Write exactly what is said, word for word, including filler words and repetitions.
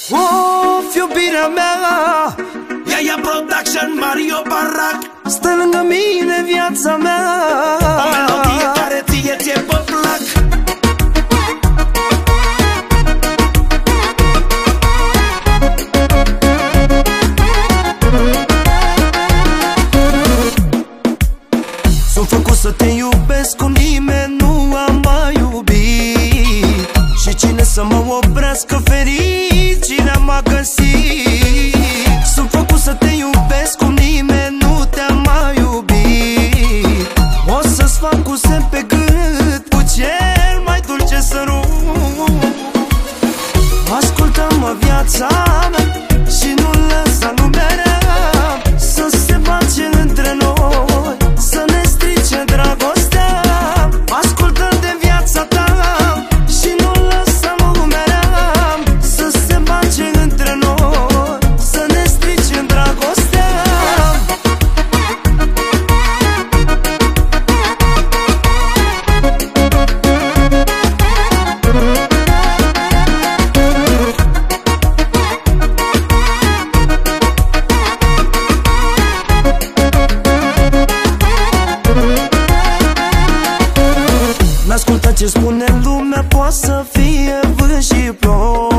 Of, iubirea mea, Iaia Production, Mario Barac, stă lângă mine viața mea. o melodie care ție ție pe plac. Sunt făcut să te iubesc, cu nimeni nu am mai iubit. Și cine să mă oprească, fericirea m-a găsit. Sunt făcut să te iubesc, cu nimeni nu te-am mai iubit. O să-ți fac cu semn pe gât, cu cel mai dulce sărut. Ascultă-mă viața mea și nu lăsa lumea rea să se bage între noi, să ne strice dragostea. Ascultă de viața ta și nu lăsa lumea rea să se bage între noi, să ne strice dragostea. N-asculta ce spune lumea, poate să fie vânt și ploi.